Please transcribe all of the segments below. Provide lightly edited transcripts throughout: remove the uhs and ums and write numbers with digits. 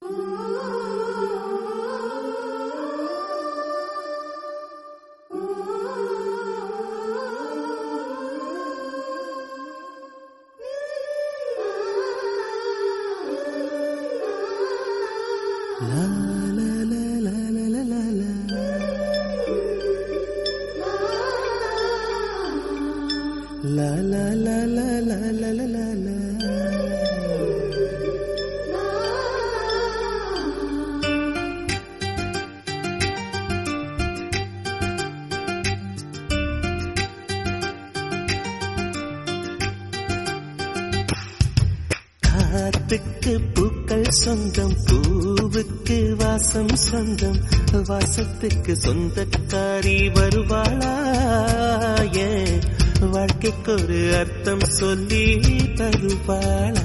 காத்துக்கு பூக்கள் சொந்தம், பூவுக்கு வாசம் சொந்தம், வாசத்துக்கு சொந்தக்காரி வருவாளா? ஏன் வாழ்க்கைக்கு ஒரு அர்த்தம் சொல்லி தருவாளா?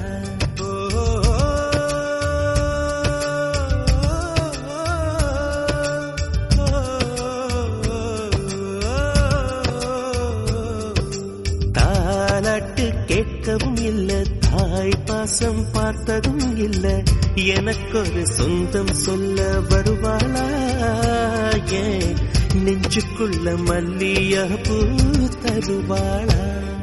தாலாட்டு கேட்கவும் இல்லை, தாய் பாசம் பார்த்ததும் இல்ல, எனக்கொரு சொந்தம் சொல்ல வருவாளா? ஏன் நெஞ்சுக்குள்ள மல்லியா பூ தருவாளா?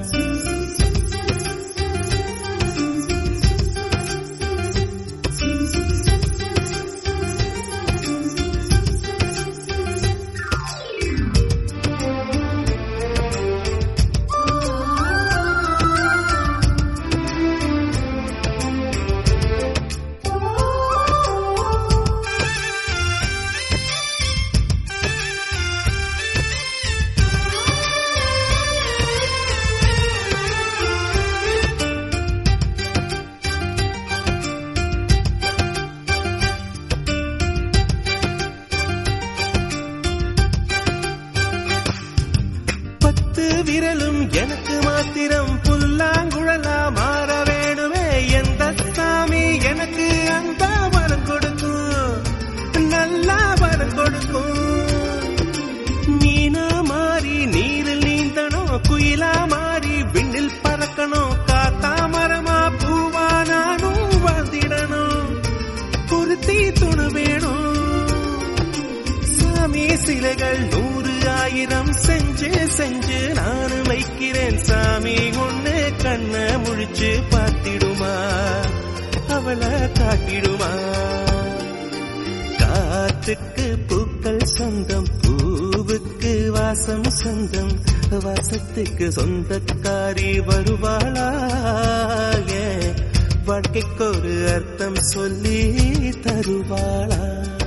விரலும் எனக்கு மாத்திரம் புல்லாங்குழலா மாற வேணுமே, எந்த சாமி எனக்கு அந்த வரம் கொடுக்கும், நல்லா வரம் கொடுக்கும். மீனா மாறி நீரில் நீந்தணும், குயிலா மாறி விண்ணில் பறக்கணும், காத்தா மரமா பூவா நானும் வாழ்ந்திடணும், பொருத்தி துணு வேணும். சாமி சிலைகள் 100,000 செஞ்சு செஞ்சு நானு வைக்கிறேன், சாமி ஒண்ணு கண்ண முழிச்சு பார்த்திடுமா, அவளை காட்டிடுமா? காத்துக்கு பூக்கள் சொந்தம், பூவுக்கு வாசம் சொந்தம், வாசத்துக்கு சொந்தக்காரி வருவாளா? வாழ்க்கைக்கு ஒரு அர்த்தம் சொல்லி தருவாளா?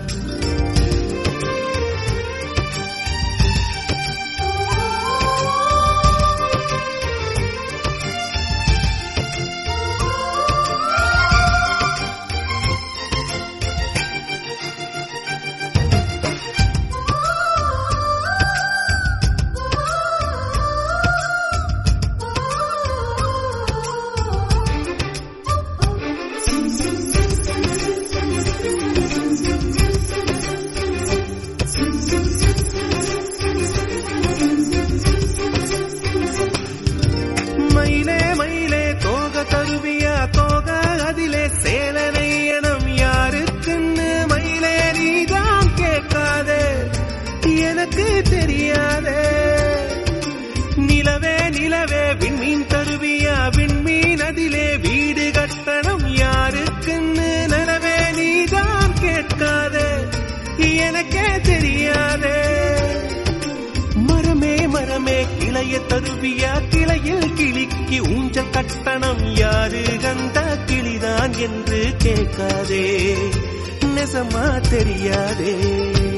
மயிலே மயிலே தோக தருவியா, தோக அதிலே சேலனையனம் யாருக்குன்னு மயிலே நீதான் கேட்காதே, எனக்கு தெரியாதே. நிலவே நிலவே விண்மீன் தருவியா, விண்மீன் அதிலே வீடு கட்டணம் யாருக்குன்னு நிலவே நீதான் கேட்காதே, எனக்கே தெரியாதே. மரமே மரமே கிளைய தருவியா, கிளையில் கிளிக்கு ஊஞ்சல் கட்டணம் யாரு கண்ட கிளிதான் என்று கேட்காதே, நெசமா தெரியாதே.